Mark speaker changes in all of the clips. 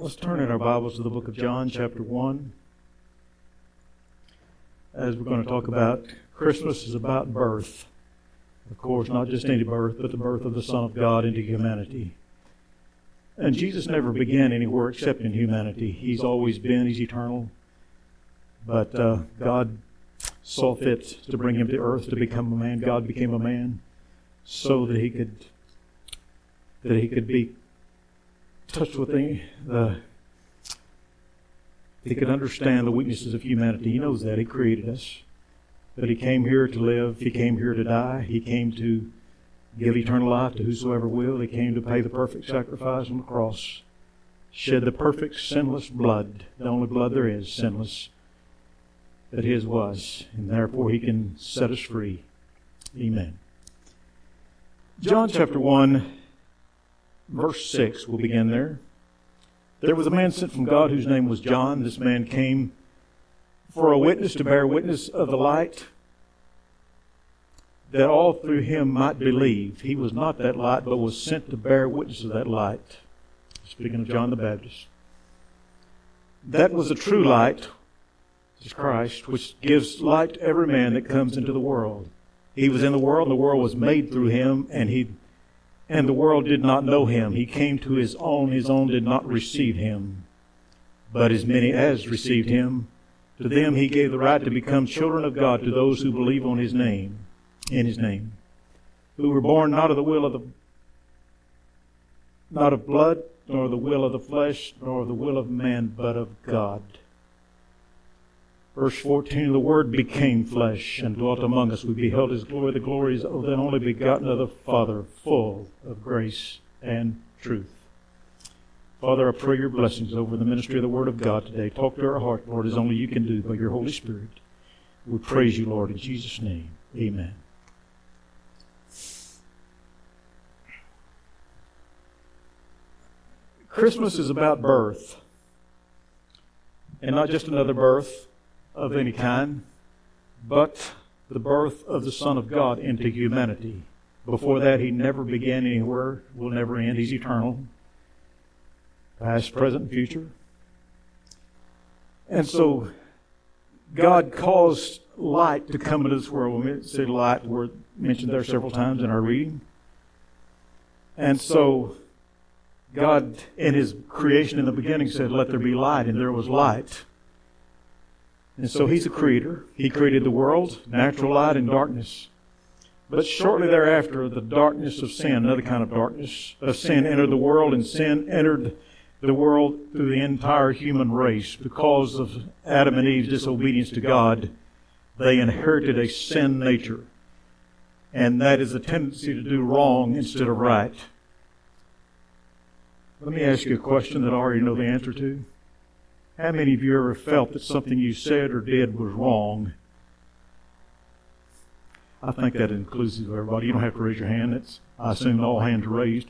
Speaker 1: Let's turn in our Bibles to the book of John, chapter 1. As we're going to talk about, Christmas is about birth. Of course, not just any birth, but the birth of the Son of God into humanity. And Jesus never began anywhere except in humanity. He's always been, He's eternal. But God saw fit to bring Him to earth to become a man. God became a man so that He could be touched with he could understand the weaknesses of humanity. He knows that. He created us. But He came here to live. He came here to die. He came to give eternal life to whosoever will. He came to pay the perfect sacrifice on the cross. Shed the perfect sinless blood. The only blood there is, sinless, that His was. And therefore He can set us free. Amen. John chapter 1, verse 6, we'll begin there. There was a man sent from God whose name was John. This man came for a witness, to bear witness of the light, that all through him might believe. He was not that light, but was sent to bear witness of that light. Speaking of John the Baptist. That was the true light, is Christ, which gives light to every man that comes into the world. He was in the world, and the world was made through Him, and the world did not know Him. He came to His own did not receive Him. But as many as received Him, to them He gave the right to become children of God, to those who believe on His name, in His name, who were born not of blood, nor the will of the flesh, nor the will of man, but of God. Verse 14, the Word became flesh and dwelt among us. We beheld His glory. The glory is of the only begotten of the Father, full of grace and truth. Father, I pray Your blessings over the ministry of the Word of God today. Talk to our heart, Lord, as only You can do by Your Holy Spirit. We praise You, Lord, in Jesus' name. Amen. Christmas is about birth. And not just another birth of any kind, but the birth of the Son of God into humanity. Before that, He never began anywhere, will never end. He's eternal, past, present, and future. And so, God caused light to come into this world. We say light, word mentioned there several times in our reading. And so, God, in His creation in the beginning, said, "Let there be light," and there was light. And so He's a creator. He created the world, natural light and darkness. But shortly thereafter, the darkness of sin, another kind of darkness of sin, entered the world, and sin entered the world through the entire human race. Because of Adam and Eve's disobedience to God, they inherited a sin nature. And that is a tendency to do wrong instead of right. Let me ask you a question that I already know the answer to. How many of you ever felt that something you said or did was wrong? I think that includes everybody. You don't have to raise your hand. I assume all hands are raised.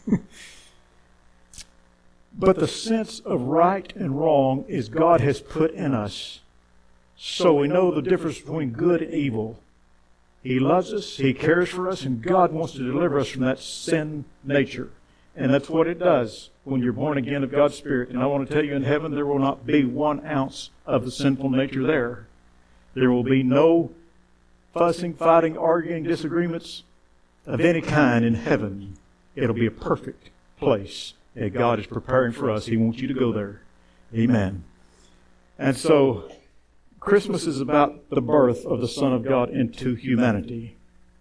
Speaker 1: But the sense of right and wrong is God has put in us. So we know the difference between good and evil. He loves us, He cares for us, and God wants to deliver us from that sin nature. And that's what it does when you're born again of God's Spirit. And I want to tell you, in heaven there will not be 1 ounce of the sinful nature there. There will be no fussing, fighting, arguing, disagreements of any kind in heaven. It'll be a perfect place that God is preparing for us. He wants you to go there. Amen. And so, Christmas is about the birth of the Son of God into humanity.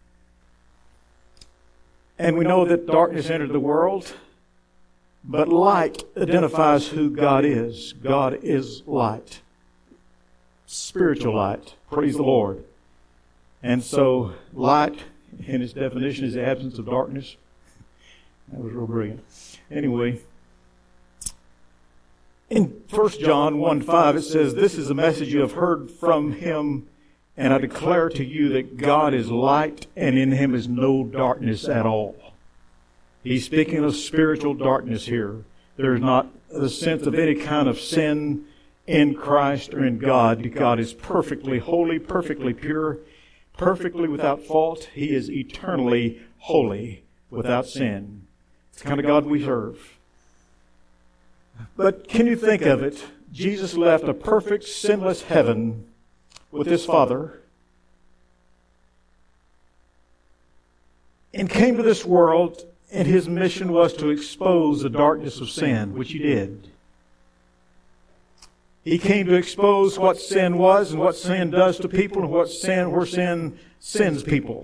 Speaker 1: And we know that darkness entered the world, but light identifies who God is. God is light. Spiritual light. Praise the Lord. And so, light, in its definition, is the absence of darkness. That was real brilliant. Anyway, in 1 John 1:5, it says, "This is a message you have heard from Him, and I declare to you that God is light, and in Him is no darkness at all." He's speaking of spiritual darkness here. There's not the sense of any kind of sin in Christ or in God. God is perfectly holy, perfectly pure, perfectly without fault. He is eternally holy, without sin. It's the kind of God we serve. But can you think of it? Jesus left a perfect, sinless heaven with His Father and came to this world, and His mission was to expose the darkness of sin, which He did. He came to expose what sin was and what sin does to people and where sin sends people.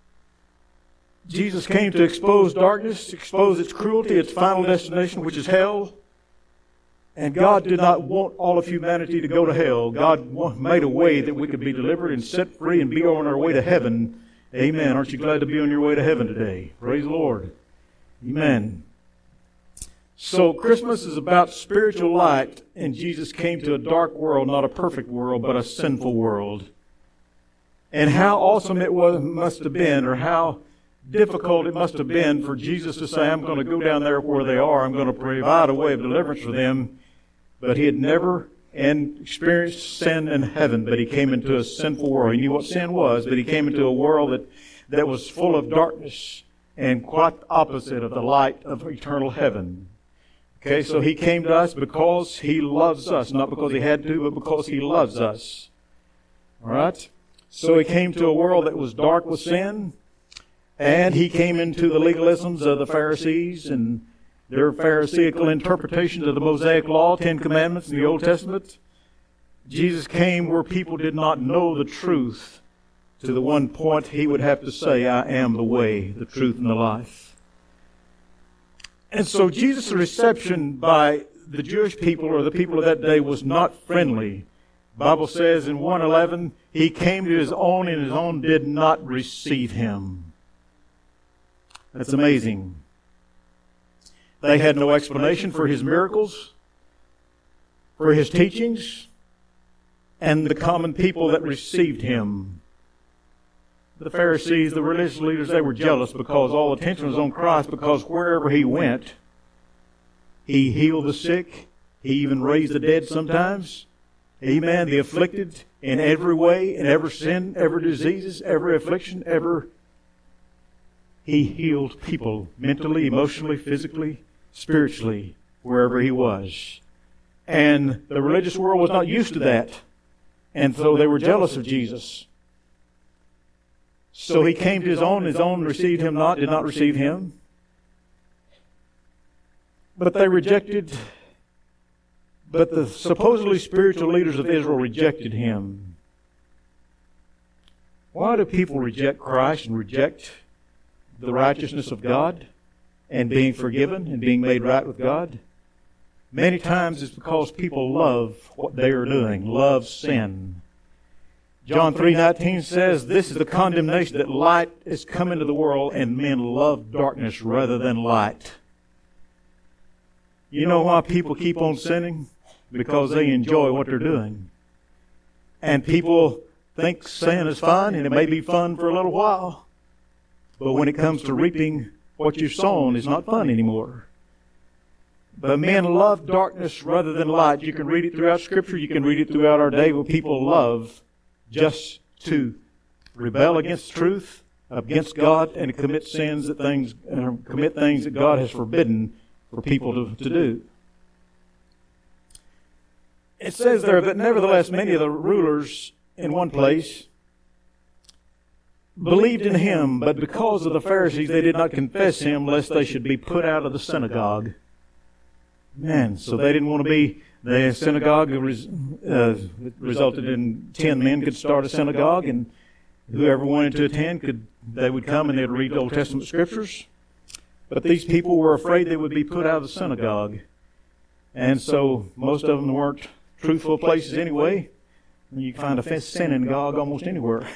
Speaker 1: Jesus came to expose darkness, expose its cruelty, its final destination, which is hell. And God did not want all of humanity to go to hell. God made a way that we could be delivered and set free and be on our way to heaven. Amen. Aren't you glad to be on your way to heaven today? Praise the Lord. Amen. So Christmas is about spiritual light, and Jesus came to a dark world, not a perfect world, but a sinful world. And how awesome it must have been, or how difficult it must have been for Jesus to say, I'm going to go down there where they are. I'm going to provide a way of deliverance for them. But He had never experienced sin in heaven, but He came into a sinful world. He knew what sin was, but He came into a world that was full of darkness and quite the opposite of the light of eternal heaven. Okay, so He came to us because He loves us, not because He had to, but because He loves us. All right? So He came to a world that was dark with sin, and He came into the legalisms of the Pharisees and their Pharisaical interpretations of the Mosaic Law, 10 Commandments in the Old Testament. Jesus came where people did not know the truth, to the one point He would have to say, I am the way, the truth, and the life. And so Jesus' reception by the Jewish people or the people of that day was not friendly. The Bible says in 1:11, He came to His own, and His own did not receive Him. That's amazing. They had no explanation for His miracles, for His teachings, and the common people that received Him. The Pharisees, the religious leaders, they were jealous because all attention was on Christ, because wherever He went, He healed the sick. He even raised the dead sometimes. Amen. The afflicted in every way, in every sin, every diseases, every affliction, He healed people mentally, emotionally, physically, spiritually, wherever He was. And the religious world was not used to that. And so they were jealous of Jesus. So He came to His own received Him not, did not receive Him. But they rejected, but the supposedly spiritual leaders of Israel rejected Him. Why do people reject Christ and reject the righteousness of God and being forgiven and being made right with God? Many times it's because people love what they are doing, love sin. John 3:19 says, this is the condemnation, that light is come into the world and men love darkness rather than light. You know why people keep on sinning? Because they enjoy what they're doing. And people think sin is fun, and it may be fun for a little while. But when it comes to reaping what you've sown, it's not fun anymore. But men love darkness rather than light. You can read it throughout Scripture. You can read it throughout our day where people love just to rebel against truth, against God, and to commit sins commit things that God has forbidden for people to do. It says there, but nevertheless many of the rulers in one place believed in Him, but because of the Pharisees they did not confess Him, lest they should be put out of the synagogue. Man, so they didn't want to be. The synagogue resulted in 10 men could start a synagogue, and whoever wanted to attend they would come and they'd read Old Testament scriptures. But these people were afraid they would be put out of the synagogue, and so most of them weren't truthful places anyway. You can find a synagogue almost anywhere.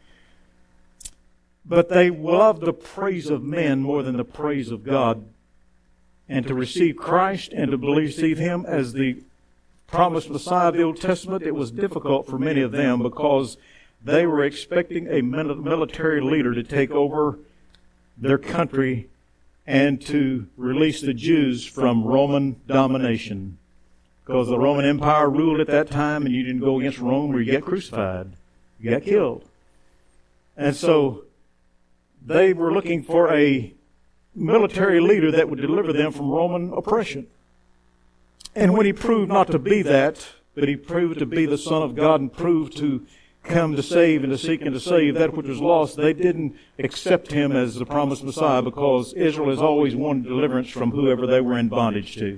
Speaker 1: But they loved the praise of men more than the praise of God. And to receive Christ and to receive Him as the promised Messiah of the Old Testament, it was difficult for many of them because they were expecting a military leader to take over their country and to release the Jews from Roman domination. Because the Roman Empire ruled at that time, and you didn't go against Rome or you get crucified. You got killed. And so they were looking for a military leader that would deliver them from Roman oppression. And when he proved not to be that, but he proved to be the Son of God and proved to come to save and to seek and to save that which was lost, they didn't accept him as the promised Messiah, because Israel has always wanted deliverance from whoever they were in bondage to.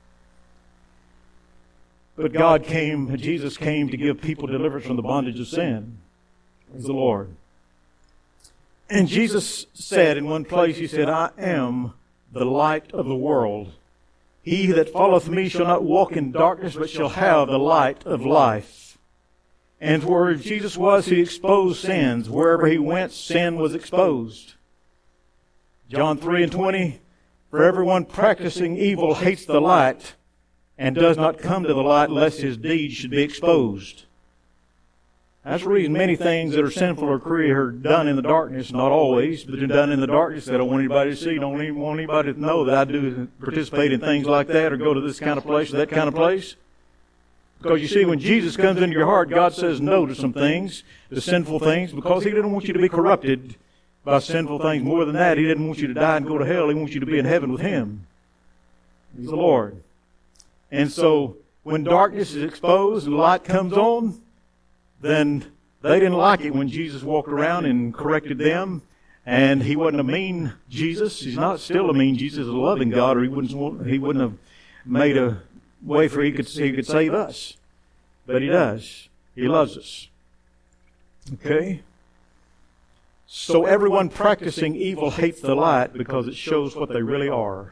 Speaker 1: But God came, Jesus came to give people deliverance from the bondage of sin. Praise the Lord. And Jesus said in one place, he said, I am the light of the world. He that followeth me shall not walk in darkness, but shall have the light of life. And where Jesus was, he exposed sins. Wherever he went, sin was exposed. John 3:20, for everyone practicing evil hates the light, and does not come to the light lest his deeds should be exposed. That's the reason many things that are sinful or crooked are done in the darkness, not always, but they're done in the darkness. They don't want anybody to see, don't even want anybody to know that I do participate in things like that or go to this kind of place or that kind of place. Because you see, when Jesus comes into your heart, God says no to some things, to sinful things, because he didn't want you to be corrupted by sinful things. More than that, he didn't want you to die and go to hell. He wants you to be in heaven with him. He's the Lord. And so, when darkness is exposed and light comes on, then they didn't like it when Jesus walked around and corrected them. And he wasn't a mean Jesus. He's not still a mean Jesus. He's a loving God, or he wouldn't have made a way for he could save us. But he does. He loves us. Okay? So everyone practicing evil hates the light because it shows what they really are.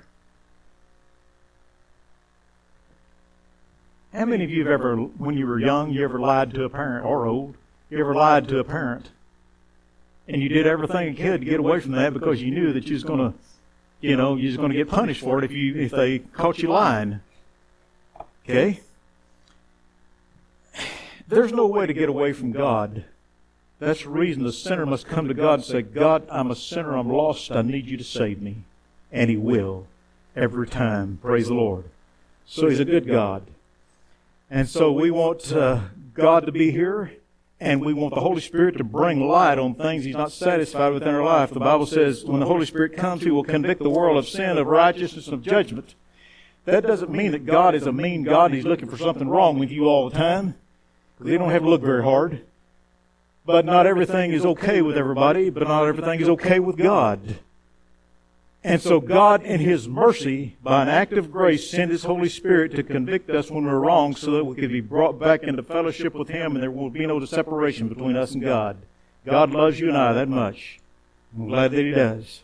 Speaker 1: How many of you have ever, when you were young, you ever lied to a parent, or old, you ever lied to a parent? And you did everything you could to get away from that because you knew that you was going to, you was going to get punished for it if they caught you lying. Okay? There's no way to get away from God. That's the reason the sinner must come to God and say, God, I'm a sinner, I'm lost, I need you to save me. And he will, every time. Praise the Lord. So he's a good God. And so we want God to be here, and we want the Holy Spirit to bring light on things he's not satisfied with in our life. The Bible says when the Holy Spirit comes, he will convict the world of sin, of righteousness, and of judgment. That doesn't mean that God is a mean God and he's looking for something wrong with you all the time. They don't have to look very hard. But not everything is okay with everybody, but not everything is okay with God. And so God, in his mercy, by an act of grace, sent his Holy Spirit to convict us when we're wrong so that we could be brought back into fellowship with him and there will be no separation between us and God. God loves you and I that much. I'm glad that he does.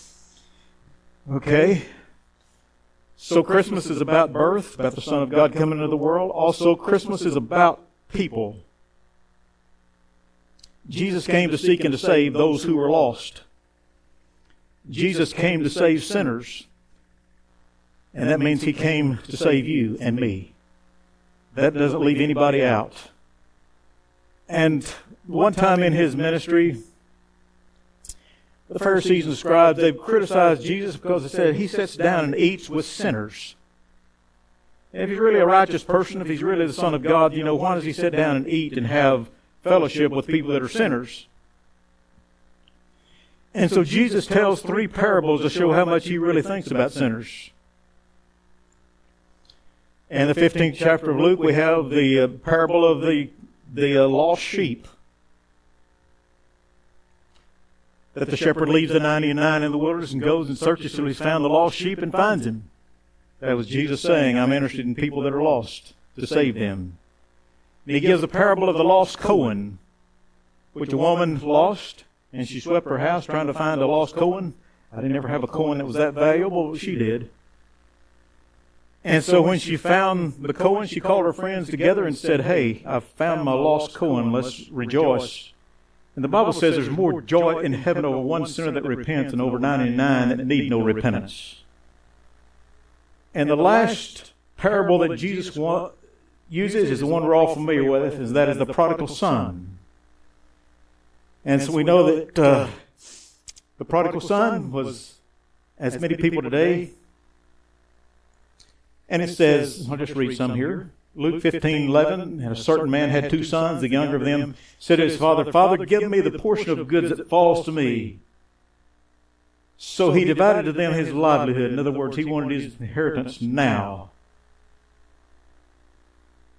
Speaker 1: Okay? So Christmas is about birth, about the Son of God coming into the world. Also, Christmas is about people. Jesus came to seek and to save those who were lost. Jesus came to save sinners. And that means he came to save you and me. That doesn't leave anybody out. And one time in his ministry, the Pharisees and the scribes, they've criticized Jesus because they said he sits down and eats with sinners. And if he's really a righteous person, if he's really the Son of God, why does he sit down and eat and have fellowship with people that are sinners? And so Jesus tells 3 parables to show how much he really thinks about sinners. In the 15th chapter of Luke, we have the parable of the lost sheep. That the shepherd leaves the 99 in the wilderness and goes and searches till he's found the lost sheep and finds him. That was Jesus saying, I'm interested in people that are lost, to save them. And he gives the parable of the lost coin, which a woman lost, and she swept her house trying to find a lost coin. I didn't ever have a coin that was that valuable, but she did. And so when she found the coin, she called her friends together and said, hey, I've found my lost coin, let's rejoice. And the Bible says there's more joy in heaven over one sinner that repents than over 99 that need no repentance. And the last parable that Jesus uses is the one we're all familiar with, and that is the prodigal son. And so we know that the prodigal son was, as many people today, and it says, I'll just read some here. Luke 15:11, and a certain man had 2 sons. The younger of them said to his father, Father, give me the portion of goods that falls to me. So he divided to them his livelihood. In other words, he wanted his inheritance now.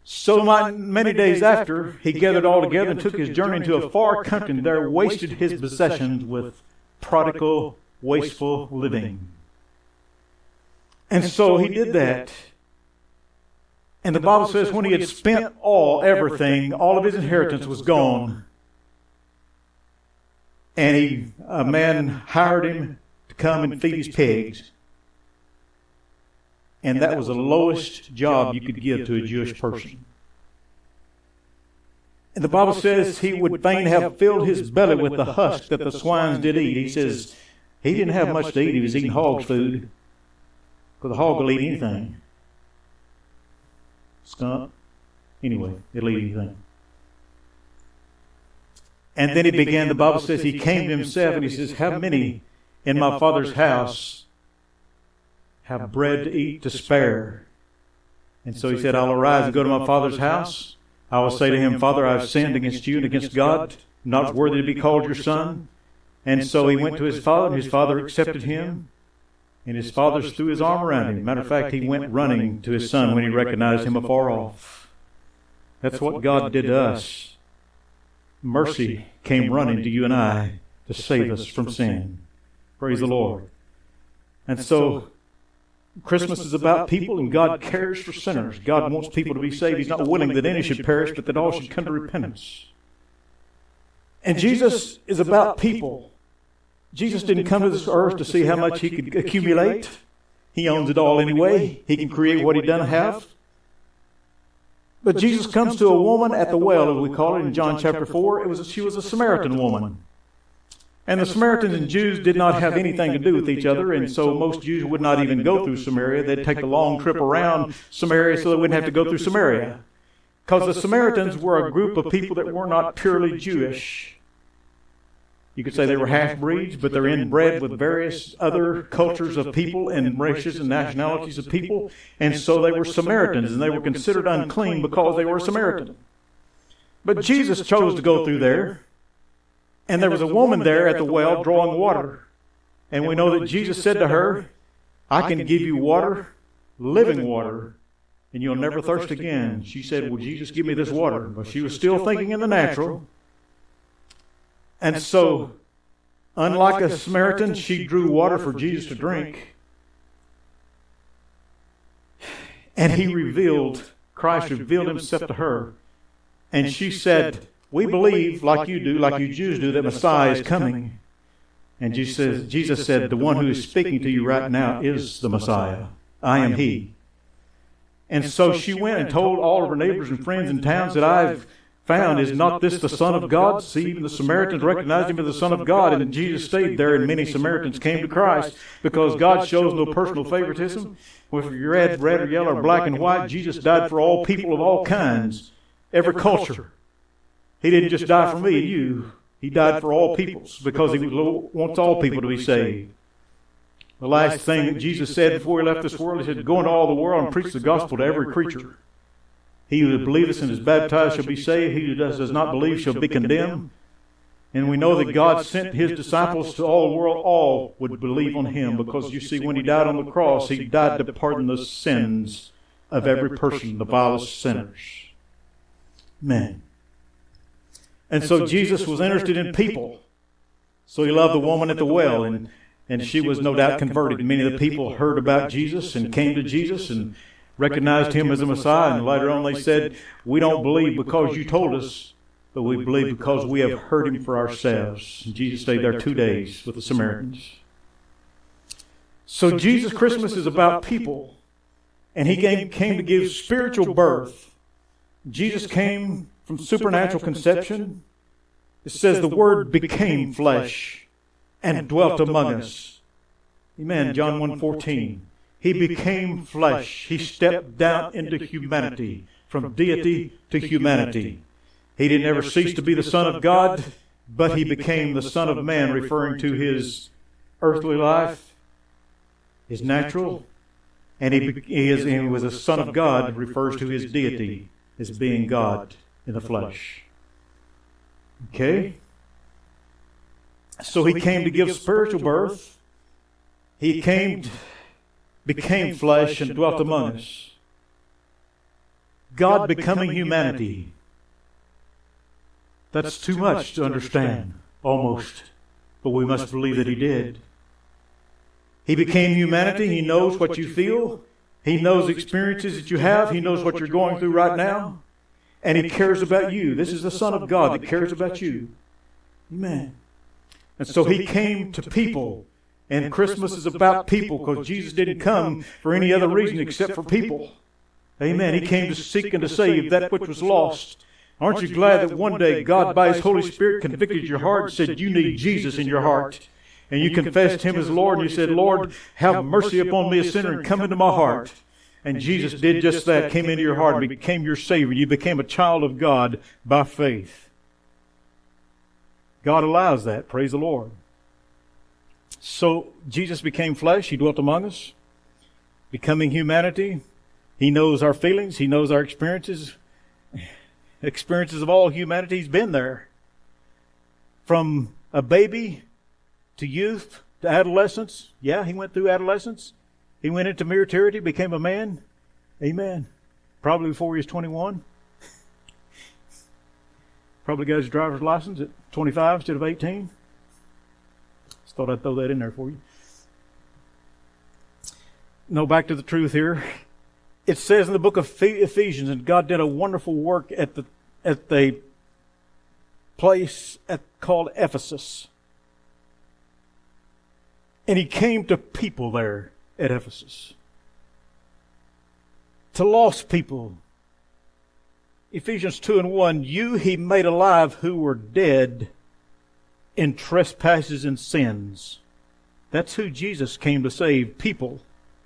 Speaker 1: So many days after, he gathered all together and took his journey into a far country, and there wasted his possessions with prodigal, wasteful living. And so he did that. And the Bible says when he had spent everything, all of his inheritance was gone. And a man hired him to come and feed his pigs. And that was the lowest job you could give to a Jewish person. And the Bible says he would fain have filled his belly with the husk that the swines did eat. He says he didn't have much to eat. He was eating hog's food. Because the hog will eat anything. Skunk. Anyway, it'll eat anything. And then he began, the Bible says he came to himself and he says, how many in my father's house have bread to eat to spare? And so he said, I'll arise and go to my father's house. I will say to him, Father, I have sinned against you and against God, not worthy to be called your son. And so he went to his father, and his father accepted him. And his father threw his arm around him. Matter of fact, he went running to his son when he recognized him afar off. That's what God did to us. Mercy came running to you and I to save us from sin. Praise the Lord. And so Christmas is about people, and God cares for sinners. God wants people to be saved. He's not willing that any should perish, but that all should come to repentance. And Jesus is about people. Jesus didn't come to this earth to see how much he could accumulate. He owns it all anyway. He can create what he doesn't have. But Jesus comes to a woman at the well, as we call it in John chapter 4. She was a Samaritan woman. And the Samaritans and Jews did not have anything to do with each other, and so most Jews would not even go through Samaria. They'd take a long trip around Samaria so they wouldn't have to go through Samaria. Because the Samaritans were a group of people that were not purely Jewish. You could say they were half-breeds, but they're inbred with various other cultures of people and races and nationalities of people. And so they were Samaritans, and they were considered unclean because they were Samaritan. But Jesus chose to go through there. And there was a woman there at the well drawing water. And we know that Jesus said to her, I can give you water, living water, and you'll never thirst again. She said, well, Jesus, give me this water. But she was still thinking in the natural. And so, unlike a Samaritan, she drew water for Jesus to drink. And Christ revealed himself to her. And she said, we believe, like you do, like you Jews do, that Messiah is coming. And Jesus said, the one who is speaking to you right now is the Messiah. I am he. And so she went and told all of her neighbors and friends in towns that I've found, is not this the Son of God? See, even the Samaritans recognized him as the Son of God. And Jesus stayed there, and many Samaritans came to Christ because God shows no personal favoritism. Whether you're red or yellow or black and white, Jesus died for all people of all kinds, every culture. He didn't just die for me and you. He died for all peoples because he wants all people to be saved. The last thing that Jesus said before he left this world, he said, go into all the world and preach the gospel to every creature. He who believeth and is baptized shall be saved. He who does not believe shall be condemned. And we know that God sent his disciples to all the world. All would believe on him because you see, when he died on the cross, he died to pardon the sins of every person, the vilest sinners. Amen. And so Jesus was interested in people. So he loved the woman at the well, and she was no doubt converted. Many of the people heard about Jesus and came to Jesus and recognized him as the Messiah. And later on they said, we don't believe because you told us, but we believe because we have heard him for ourselves. And Jesus stayed there 2 days with the Samaritans. So Jesus' Christmas is about people. And he came to give spiritual birth. Jesus came from supernatural conception. It says the Word became flesh and dwelt among us. Amen. John 1:14. He became flesh. He stepped down into humanity, from deity to humanity. He didn't ever cease to be the Son of God, but he became the Son of Man, referring to his earthly life, his natural, and he was a Son of God, refers to his deity as being God in the flesh. Okay? So he came to give spiritual birth. He became flesh and dwelt among us. God becoming humanity. That's too much to understand, almost. But we must believe that He did. He became humanity. He knows what you feel. He knows the experiences that you have. He knows what you're going through right now. And He cares about you. This is the Son of God that cares about you. Amen. And so He came to people. And Christmas is about people, because Jesus didn't come for any other reason except for people. Amen. He came to seek and to save that which was lost. Aren't you glad that one day God, by His Holy Spirit, convicted your heart and said, you need Jesus in your heart? And you confessed Him as Lord, and you said, Lord, have mercy upon me, a sinner, and come into my heart. And Jesus did just that, came into your heart and became your Savior. You became a child of God by faith. God allows that. Praise the Lord. So Jesus became flesh. He dwelt among us, becoming humanity. He knows our feelings. He knows our experiences. Experiences of all humanity. He's been there. From a baby to youth to adolescence. Yeah, He went through adolescence. He went into maturity, became a man. Amen. Probably before he was 21. Probably got his driver's license at 25 instead of 18. Just thought I'd throw that in there for you. No, back to the truth here. It says in the book of Ephesians, and God did a wonderful work at the place called Ephesus. And He came to people there at Ephesus. To lost people. Ephesians 2:1, you He made alive who were dead in trespasses and sins. That's who Jesus came to save, people.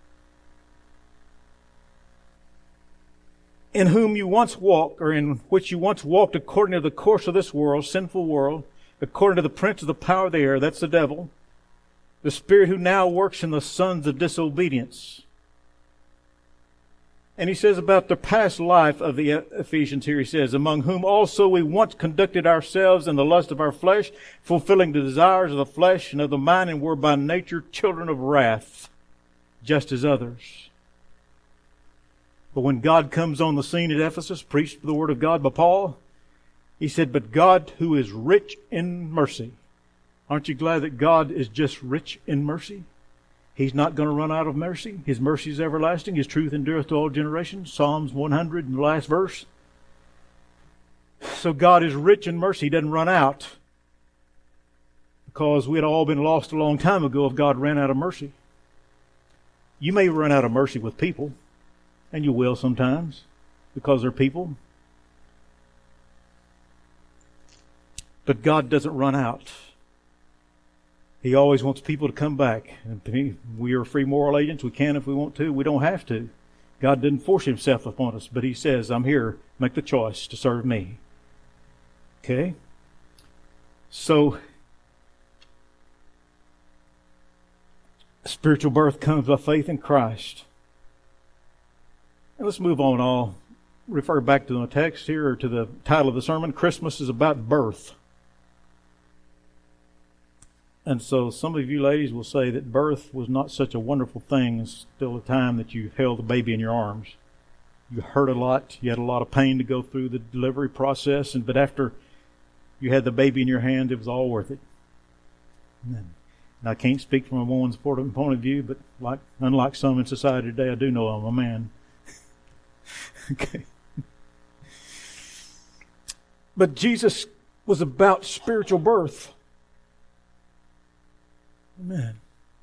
Speaker 1: In whom you once walked, or in which you once walked according to the course of this world, sinful world, according to the prince of the power of the air, that's the devil, the spirit who now works in the sons of disobedience. And he says about the past life of the Ephesians here, he says, among whom also we once conducted ourselves in the lust of our flesh, fulfilling the desires of the flesh and of the mind, and were by nature children of wrath, just as others. But when God comes on the scene at Ephesus, preached the word of God by Paul, he said, but God who is rich in mercy. Aren't you glad that God is just rich in mercy? He's not going to run out of mercy. His mercy is everlasting. His truth endureth to all generations. Psalms 100 in the last verse. So God is rich in mercy. He doesn't run out. Because we had all been lost a long time ago if God ran out of mercy. You may run out of mercy with people. And you will sometimes. Because they're people. But God doesn't run out. He always wants people to come back. And we are free moral agents. We can if we want to. We don't have to. God didn't force Himself upon us. But He says, I'm here. Make the choice to serve me. Okay? So, spiritual birth comes by faith in Christ. And let's move on. I'll refer back to the text here, or to the title of the sermon. Christmas is about birth. And so some of you ladies will say that birth was not such a wonderful thing. It's still a time that you held the baby in your arms. You hurt a lot. You had a lot of pain to go through the delivery process. But after you had the baby in your hands, it was all worth it. And I can't speak from a woman's point of view, but unlike some in society today, I do know I'm a man. Okay. But Jesus was about spiritual birth. Amen.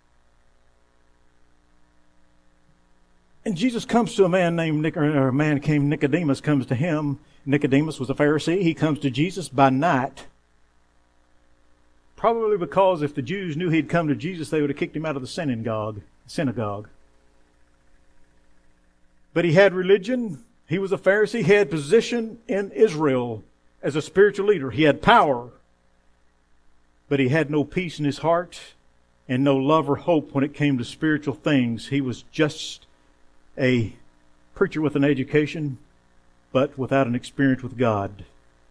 Speaker 1: And Jesus comes to a man named Nicodemus comes to him. Nicodemus was a Pharisee. He comes to Jesus by night. Probably because if the Jews knew he'd come to Jesus, they would have kicked him out of the synagogue. But he had religion. He was a Pharisee. He had position in Israel as a spiritual leader. He had power. But he had no peace in his heart and no love or hope when it came to spiritual things. He was just a preacher with an education, but without an experience with God.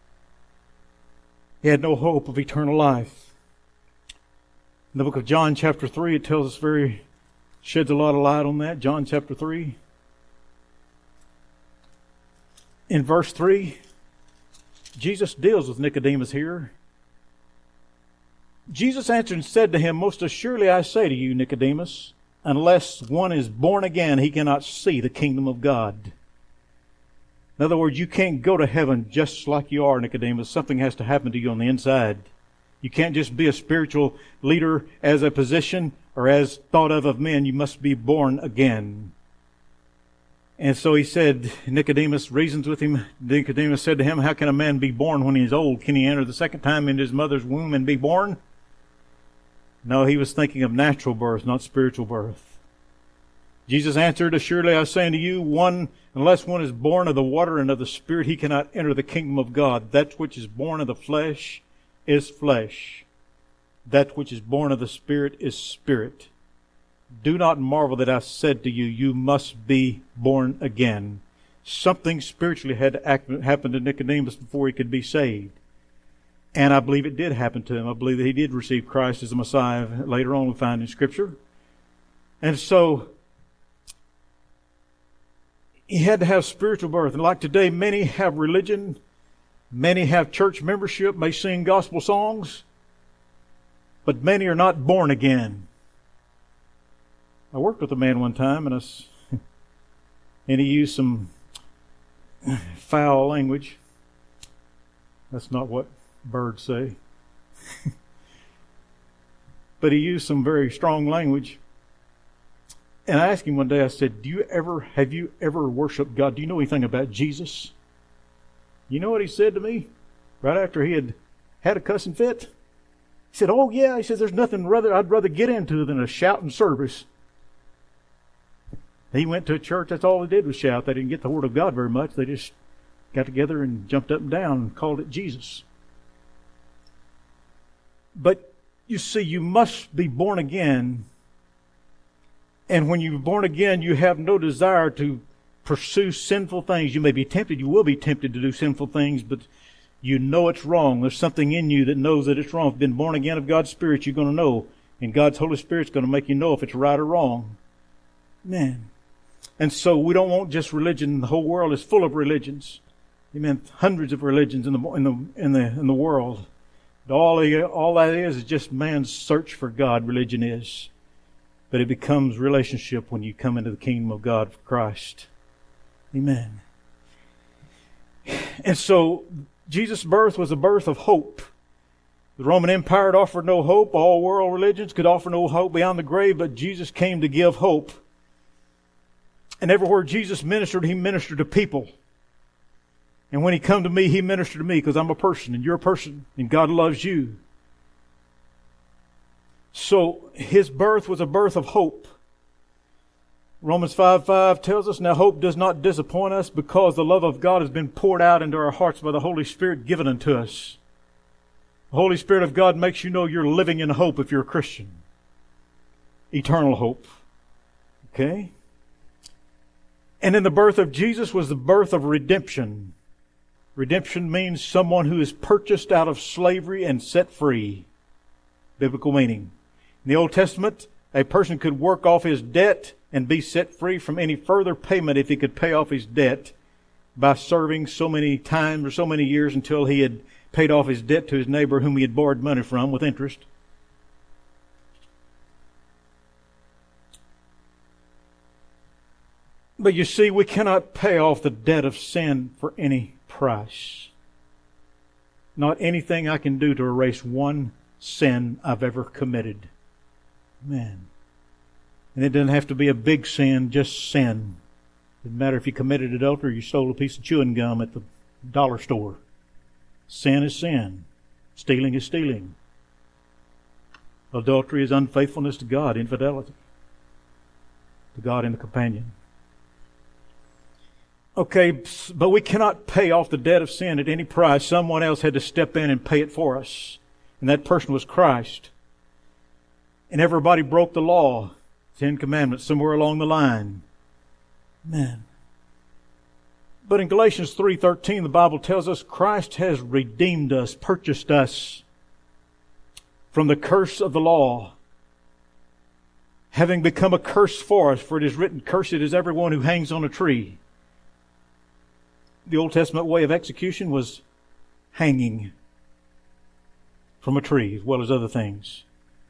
Speaker 1: He had no hope of eternal life. In the book of John chapter 3, it tells us sheds a lot of light on that. John chapter 3. in verse 3, Jesus deals with Nicodemus here. Jesus answered and said to him, Most assuredly I say to you, Nicodemus, unless one is born again, he cannot see the kingdom of God. In other words, you can't go to heaven just like you are, Nicodemus. Something has to happen to you on the inside. You can't just be a spiritual leader as a position or as thought of men. You must be born again. And so he said, Nicodemus reasons with him. Nicodemus said to him, How can a man be born when he is old? Can he enter the second time into his mother's womb and be born? No, he was thinking of natural birth, not spiritual birth. Jesus answered, Assuredly I say unto you, unless one is born of the water and of the Spirit, he cannot enter the kingdom of God. That which is born of the flesh is flesh. That which is born of the Spirit is spirit. Do not marvel that I said to you, you must be born again. Something spiritually had to happen to Nicodemus before he could be saved. And I believe it did happen to him. I believe that he did receive Christ as the Messiah. Later on we find in Scripture. And so he had to have spiritual birth. And like today, many have religion. Many have church membership, may sing gospel songs. But many are not born again. I worked with a man one time, and he used some foul language. That's not what birds say. But he used some very strong language. And I asked him one day, I said, have you ever worshiped God? Do you know anything about Jesus? You know what he said to me? Right after he had a cussing fit? He said, oh yeah. He says, there's nothing I'd rather get into than a shouting service. He went to a church, that's all they did was shout. They didn't get the Word of God very much. They just got together and jumped up and down and called it Jesus. But you see, you must be born again. And when you're born again, you have no desire to pursue sinful things. You may be tempted, you will be tempted to do sinful things, but you know it's wrong. There's something in you that knows that it's wrong. If you've been born again of God's Spirit, you're going to know. And God's Holy Spirit's going to make you know if it's right or wrong. Man. And so we don't want just religion. The whole world is full of religions. Amen. Hundreds of religions in the world. All that is just man's search for God. Religion is, but it becomes relationship when you come into the kingdom of God for Christ. Amen. And so Jesus' birth was a birth of hope. The Roman Empire had offered no hope. All world religions could offer no hope beyond the grave, but Jesus came to give hope. And everywhere Jesus ministered, He ministered to people. And when He come to me, He ministered to me because I'm a person and you're a person and God loves you. So His birth was a birth of hope. Romans 5:5 tells us, now hope does not disappoint us because the love of God has been poured out into our hearts by the Holy Spirit given unto us. The Holy Spirit of God makes you know you're living in hope if you're a Christian. Eternal hope. Okay? And in the birth of Jesus was the birth of redemption. Redemption means someone who is purchased out of slavery and set free. Biblical meaning. In the Old Testament, a person could work off his debt and be set free from any further payment if he could pay off his debt by serving so many times or so many years until he had paid off his debt to his neighbor whom he had borrowed money from with interest. But you see, we cannot pay off the debt of sin for any price. Not anything I can do to erase one sin I've ever committed. Man. And it doesn't have to be a big sin, just sin. It doesn't matter if you committed adultery or you stole a piece of chewing gum at the dollar store. Sin is sin. Stealing is stealing. Adultery is unfaithfulness to God, infidelity to God and the companion. Okay, but we cannot pay off the debt of sin at any price. Someone else had to step in and pay it for us. And that person was Christ. And everybody broke the law. 10 Commandments somewhere along the line. Man. But in Galatians 3:13, the Bible tells us Christ has redeemed us, purchased us from the curse of the law, having become a curse for us, for it is written, cursed is everyone who hangs on a tree. the Old Testament way of execution was hanging from a tree, as well as other things.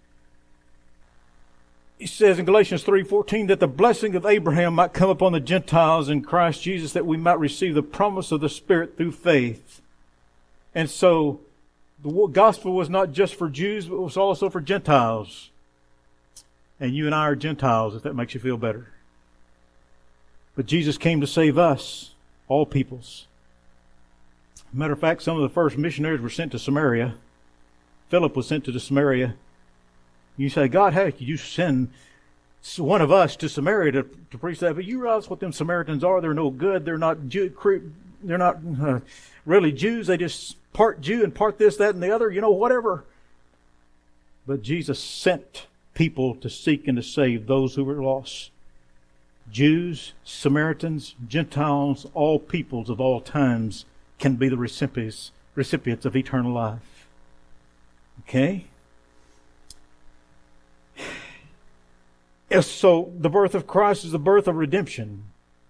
Speaker 1: He says in Galatians 3:14 that the blessing of Abraham might come upon the Gentiles in Christ Jesus, that we might receive the promise of the Spirit through faith. And so the gospel was not just for Jews, but it was also for Gentiles. And you and I are Gentiles, if that makes you feel better. But Jesus came to save us, all peoples. Matter of fact, some of the first missionaries were sent to Samaria. Philip was sent to Samaria. You say, God, how could you send one of us to Samaria to preach that? But you realize what them Samaritans are. They're no good. They're not really Jews. They just part Jew and part this, that, and the other, whatever. But Jesus sent people to seek and to save those who were lost. Jews, Samaritans, Gentiles, all peoples of all times can be the recipients of eternal life. Okay? So the birth of Christ is the birth of redemption.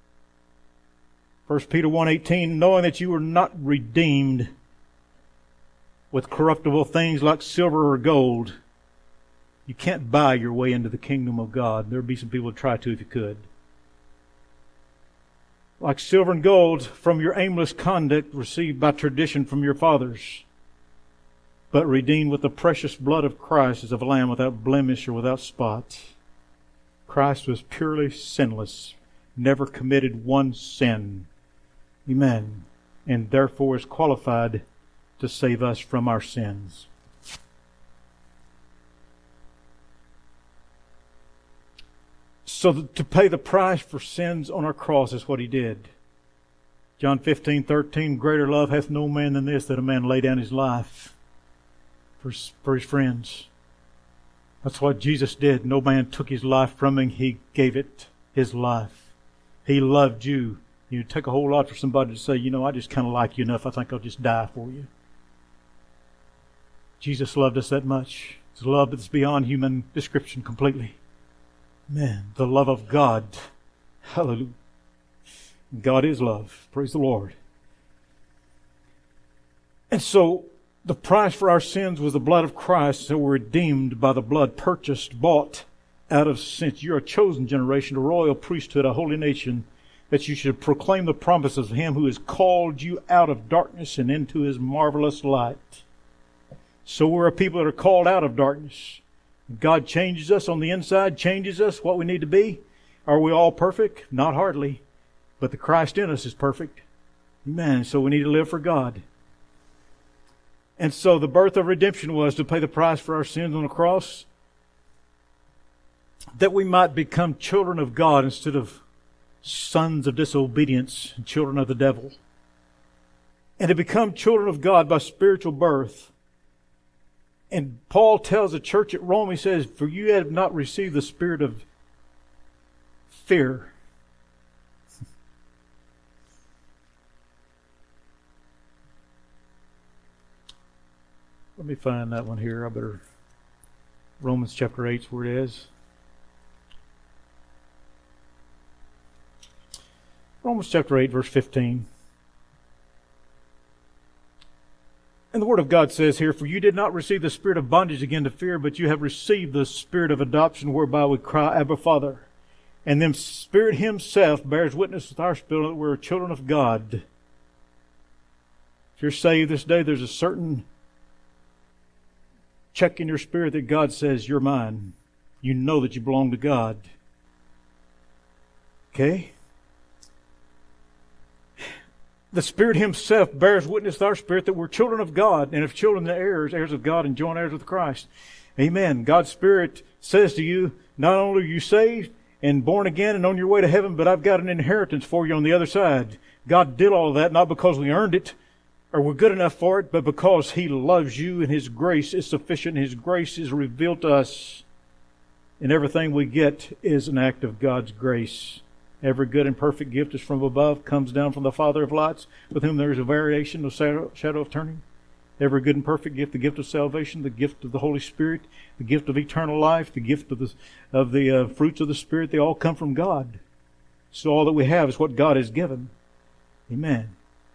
Speaker 1: 1 Peter 1:18, knowing that you were not redeemed with corruptible things like silver or gold. You can't buy your way into the kingdom of God. There'd be some people who try to if you could. Like silver and gold from your aimless conduct received by tradition from your fathers, but redeemed with the precious blood of Christ as of a lamb without blemish or without spot. Christ was purely sinless, never committed one sin. Amen. And therefore is qualified to save us from our sins. So to pay the price for sins on our cross is what He did. John 15:13, greater love hath no man than this, that a man lay down his life for his friends. That's what Jesus did. No man took His life from Him. He gave it His life. He loved you. You take a whole lot for somebody to say, I just kind of like you enough. I think I'll just die for you. Jesus loved us that much. It's a love that's beyond human description completely. Man, the love of God. Hallelujah. God is love. Praise the Lord. And so, the price for our sins was the blood of Christ, so we're redeemed by the blood, purchased, bought out of sin. You're a chosen generation, a royal priesthood, a holy nation, that you should proclaim the promises of Him who has called you out of darkness and into His marvelous light. So we're a people that are called out of darkness. God changes us on the inside, changes us what we need to be. Are we all perfect? Not hardly. But the Christ in us is perfect. Amen. So we need to live for God. And so the birth of redemption was to pay the price for our sins on the cross, that we might become children of God instead of sons of disobedience and children of the devil. And to become children of God by spiritual birth. And Paul tells the church at Rome, he says, for you have not received the spirit of fear. Let me find that one here. Romans chapter 8 is where it is. Romans chapter 8, verse 15. And the Word of God says here, for you did not receive the spirit of bondage again to fear, but you have received the spirit of adoption, whereby we cry, Abba, Father. And then Spirit Himself bears witness with our spirit that we're children of God. If you're saved this day, there's a certain check in your spirit that God says, you're mine. You know that you belong to God. Okay? The Spirit Himself bears witness with our spirit that we're children of God, and if children, the heirs, heirs of God, and joint heirs with Christ. Amen. God's Spirit says to you, not only are you saved and born again and on your way to heaven, but I've got an inheritance for you on the other side. God did all of that not because we earned it or we're good enough for it, but because He loves you and His grace is sufficient. His grace is revealed to us, and everything we get is an act of God's grace. Every good and perfect gift is from above, comes down from the Father of lights, with whom there is a variation, no shadow of turning. Every good and perfect gift, the gift of salvation, the gift of the Holy Spirit, the gift of eternal life, the gift of the fruits of the Spirit, they all come from God. So all that we have is what God has given. Amen.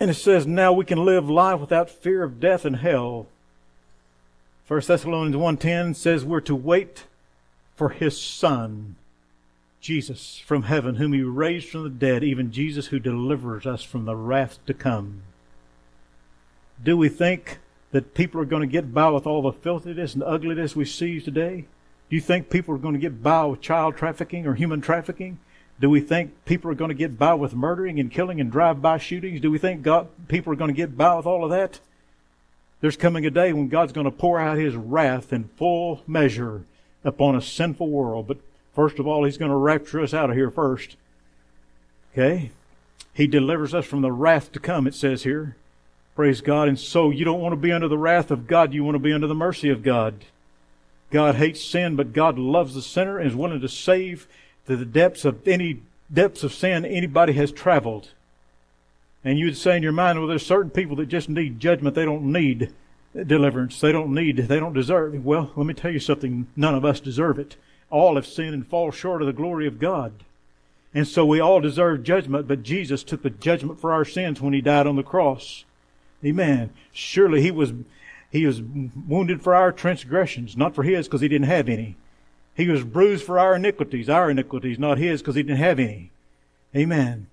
Speaker 1: And it says, now we can live life without fear of death and hell. 1 Thessalonians 1:10 says we're to wait for His Son, Jesus, from heaven, whom He raised from the dead, even Jesus who delivers us from the wrath to come. Do we think that people are going to get by with all the filthiness and ugliness we see today? Do you think people are going to get by with child trafficking or human trafficking? Do we think people are going to get by with murdering and killing and drive-by shootings? Do we think people are going to get by with all of that? There's coming a day when God's going to pour out His wrath in full measure upon a sinful world. But first of all, He's going to rapture us out of here first. Okay? He delivers us from the wrath to come, it says here. Praise God. And so you don't want to be under the wrath of God. You want to be under the mercy of God. God hates sin, but God loves the sinner and is willing to save to the depths of sin anybody has traveled. And you'd say in your mind, well, there's certain people that just need judgment. They don't need deliverance. They don't deserve it. Well, let me tell you something. None of us deserve it. All have sinned and fall short of the glory of God. And so we all deserve judgment, but Jesus took the judgment for our sins when He died on the cross. Amen. Surely He was wounded for our transgressions, not for His, because He didn't have any. He was bruised for our iniquities, not His, because He didn't have any. Amen.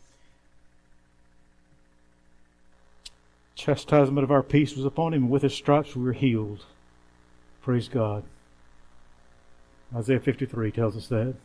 Speaker 1: Chastisement of our peace was upon Him, and with His stripes we were healed. Praise God. Isaiah 53 tells us that.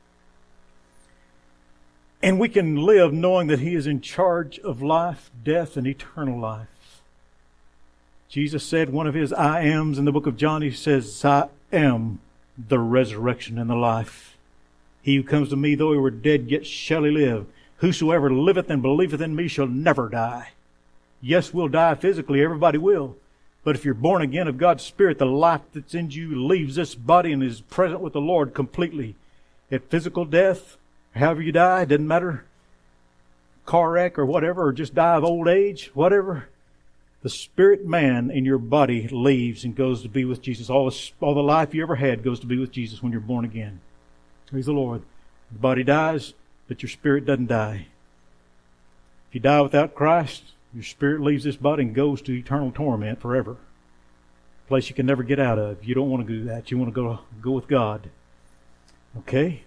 Speaker 1: And we can live knowing that He is in charge of life, death, and eternal life. Jesus said one of His I ams in the book of John. He says, I am the resurrection and the life. He who comes to me, though he were dead, yet shall he live. Whosoever liveth and believeth in me shall never die. Yes, we'll die physically. Everybody will. But if you're born again of God's Spirit, the life that's in you leaves this body and is present with the Lord completely. At physical death, however you die, doesn't matter. Car wreck or whatever, or just die of old age, whatever. The spirit man in your body leaves and goes to be with Jesus. All the life you ever had goes to be with Jesus when you're born again. Praise the Lord. The body dies, but your spirit doesn't die. If you die without Christ, your spirit leaves this body and goes to eternal torment forever. A place you can never get out of. You don't want to do that. You want to go with God. Okay?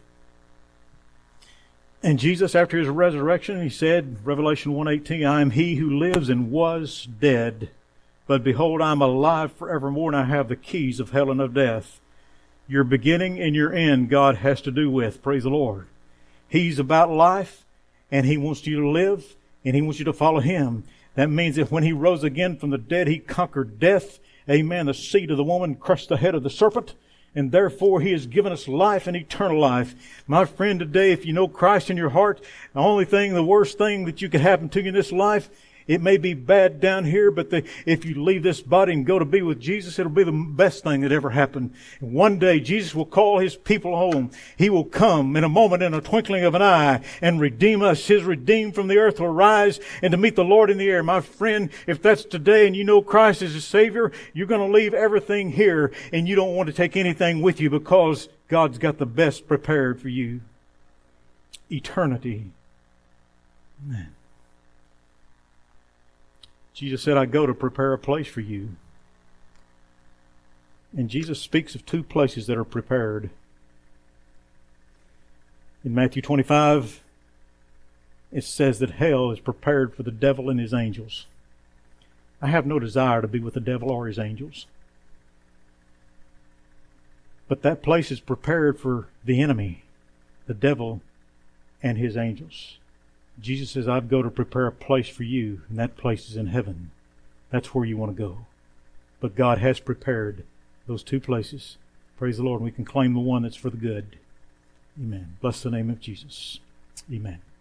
Speaker 1: And Jesus, after His resurrection, He said, Revelation 1:18, I am He who lives and was dead. But behold, I am alive forevermore, and I have the keys of hell and of death. Your beginning and your end, God has to do with. Praise the Lord. He's about life, and He wants you to live, and He wants you to follow Him. That means that when He rose again from the dead, He conquered death. Amen. The seed of the woman crushed the head of the serpent. And therefore He has given us life and eternal life. My friend, today, if you know Christ in your heart, the worst thing that you could happen to you in this life, it may be bad down here, but if you leave this body and go to be with Jesus, it'll be the best thing that ever happened. And one day, Jesus will call His people home. He will come in a moment, in a twinkling of an eye, and redeem us. His redeemed from the earth will rise and to meet the Lord in the air. My friend, if that's today and you know Christ as a Savior, you're going to leave everything here, and you don't want to take anything with you, because God's got the best prepared for you. Eternity. Amen. Jesus said, I go to prepare a place for you. And Jesus speaks of two places that are prepared. In Matthew 25, it says that hell is prepared for the devil and his angels. I have no desire to be with the devil or his angels. But that place is prepared for the enemy, the devil, and his angels. Jesus says, I go to prepare a place for you, and that place is in heaven. That's where you want to go. But God has prepared those two places. Praise the Lord. And we can claim the one that's for the good. Amen. Bless the name of Jesus. Amen.